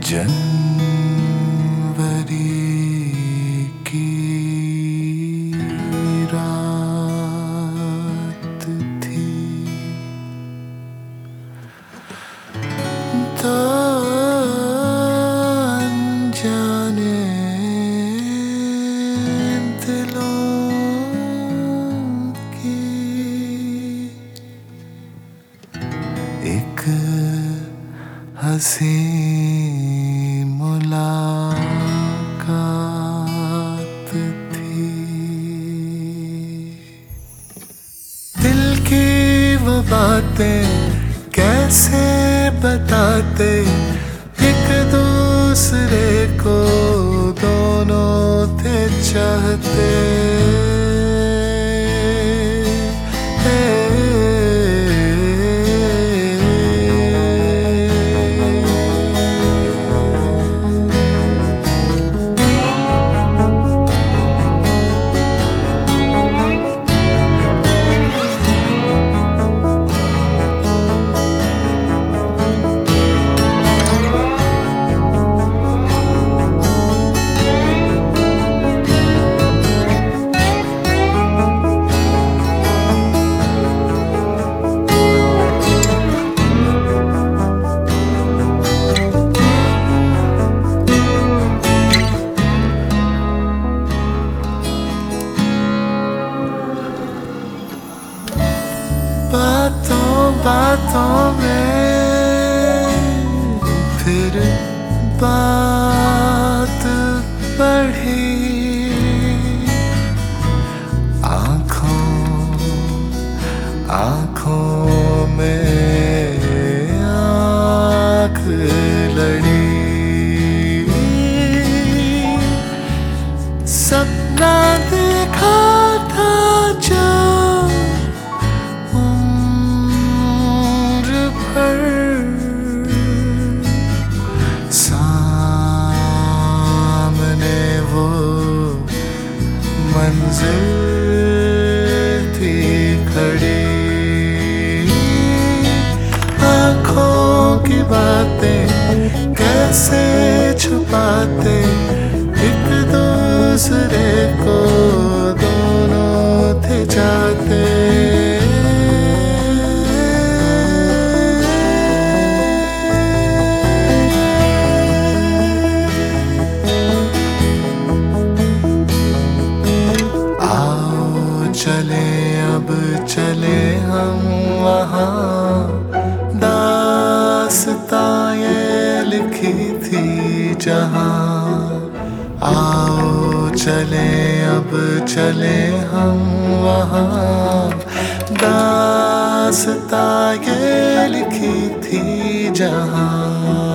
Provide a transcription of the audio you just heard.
जनवरी की रात थी, तो अनजाने दिलों की एक हंसी मुलाकात थी। दिल की वो बातें कैसे बताते, एक दूसरे को दोनों थे चाहते। बातों में फिर बात बढ़ी, आँखों में आँख लड़ी। सपना देखा था जो मंजिल थी खड़ी। आँखों की बातें कैसे छुपाते, एक दूसरे को दोनों थे चाहते। चले हम वहाँ, दास्तां ये लिखी थी जहाँ। आओ चले अब चले हम वहाँ, दास्तां ये लिखी थी जहाँ।